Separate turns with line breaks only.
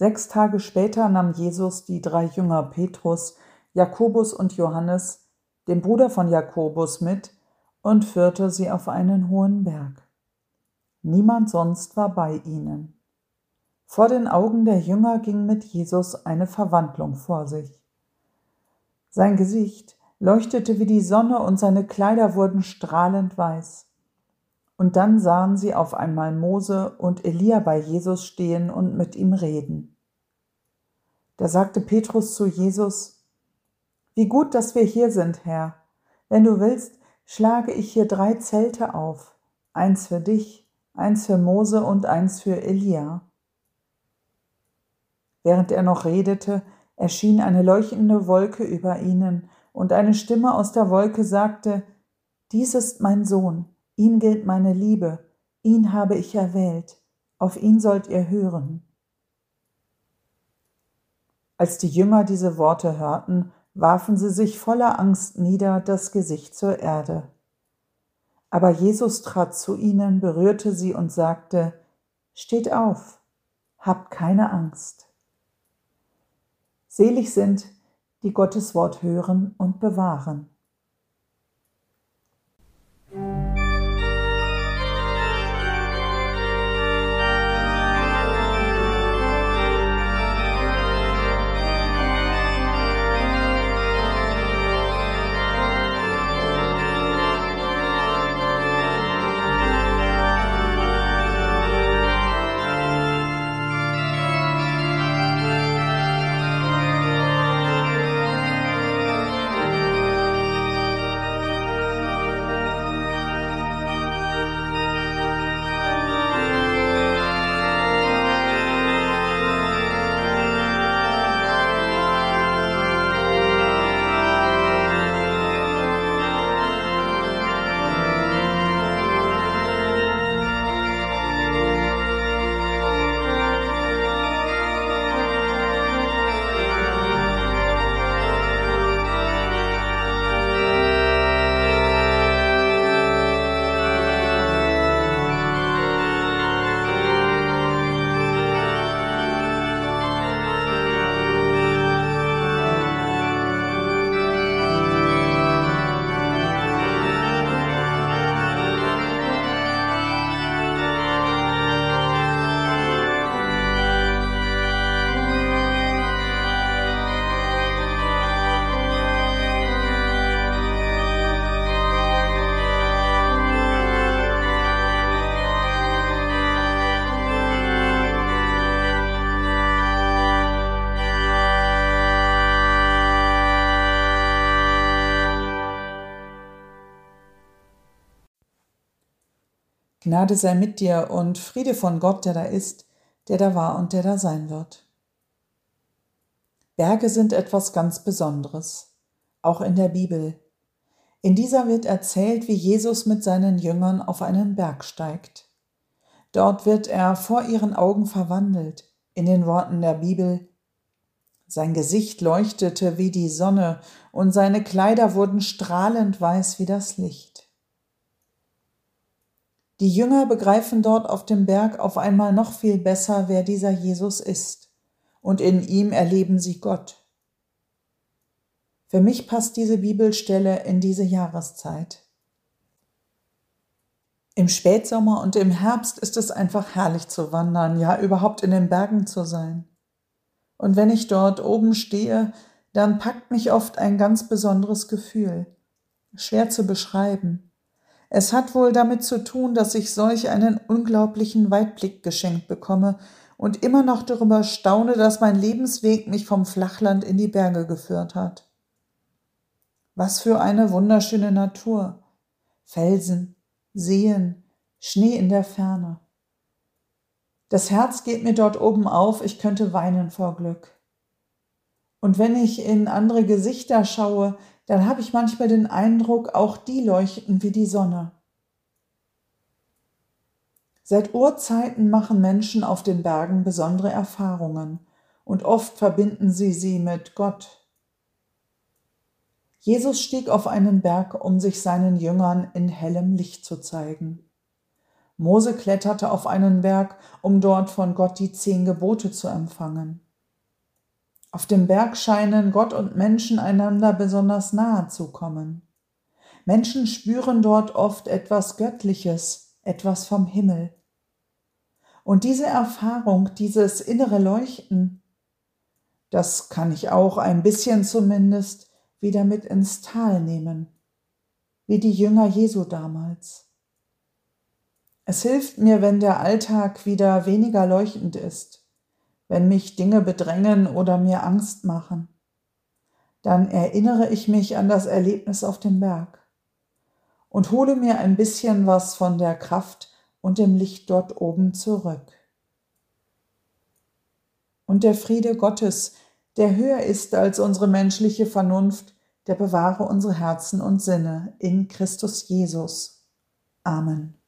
6 Tage später nahm Jesus die 3 Jünger Petrus, Jakobus und Johannes, den Bruder von Jakobus, mit und führte sie auf einen hohen Berg. Niemand sonst war bei ihnen. Vor den Augen der Jünger ging mit Jesus eine Verwandlung vor sich. Sein Gesicht leuchtete wie die Sonne und seine Kleider wurden strahlend weiß. Und dann sahen sie auf einmal Mose und Elia bei Jesus stehen und mit ihm reden. Da sagte Petrus zu Jesus: Wie gut, dass wir hier sind, Herr. Wenn du willst, schlage ich hier 3 Zelte auf, eins für dich, eins für Mose und eins für Elia. Während er noch redete, erschien eine leuchtende Wolke über ihnen, und eine Stimme aus der Wolke sagte: Dies ist mein Sohn, ihm gilt meine Liebe, ihn habe ich erwählt, auf ihn sollt ihr hören. Als die Jünger diese Worte hörten, warfen sie sich voller Angst nieder, das Gesicht zur Erde. Aber Jesus trat zu ihnen, berührte sie und sagte: Steht auf, habt keine Angst. Selig sind, die Gottes Wort hören und bewahren. Gnade sei mit dir und Friede von Gott, der da ist, der da war und der da sein wird. Berge sind etwas ganz Besonderes, auch in der Bibel. In dieser wird erzählt, wie Jesus mit seinen Jüngern auf einen Berg steigt. Dort wird er vor ihren Augen verwandelt, in den Worten der Bibel: Sein Gesicht leuchtete wie die Sonne und seine Kleider wurden strahlend weiß wie das Licht. Die Jünger begreifen dort auf dem Berg auf einmal noch viel besser, wer dieser Jesus ist, und in ihm erleben sie Gott. Für mich passt diese Bibelstelle in diese Jahreszeit. Im Spätsommer und im Herbst ist es einfach herrlich zu wandern, ja überhaupt in den Bergen zu sein. Und wenn ich dort oben stehe, dann packt mich oft ein ganz besonderes Gefühl, schwer zu beschreiben. Es hat wohl damit zu tun, dass ich solch einen unglaublichen Weitblick geschenkt bekomme und immer noch darüber staune, dass mein Lebensweg mich vom Flachland in die Berge geführt hat. Was für eine wunderschöne Natur! Felsen, Seen, Schnee in der Ferne. Das Herz geht mir dort oben auf, ich könnte weinen vor Glück. Und wenn ich in andere Gesichter schaue, dann habe ich manchmal den Eindruck, auch die leuchten wie die Sonne. Seit Urzeiten machen Menschen auf den Bergen besondere Erfahrungen und oft verbinden sie mit Gott. Jesus stieg auf einen Berg, um sich seinen Jüngern in hellem Licht zu zeigen. Mose kletterte auf einen Berg, um dort von Gott die 10 Gebote zu empfangen. Auf dem Berg scheinen Gott und Menschen einander besonders nahe zu kommen. Menschen spüren dort oft etwas Göttliches, etwas vom Himmel. Und diese Erfahrung, dieses innere Leuchten, das kann ich auch ein bisschen zumindest wieder mit ins Tal nehmen, wie die Jünger Jesu damals. Es hilft mir, wenn der Alltag wieder weniger leuchtend ist, wenn mich Dinge bedrängen oder mir Angst machen. Dann erinnere ich mich an das Erlebnis auf dem Berg und hole mir ein bisschen was von der Kraft und dem Licht dort oben zurück. Und der Friede Gottes, der höher ist als unsere menschliche Vernunft, der bewahre unsere Herzen und Sinne in Christus Jesus. Amen.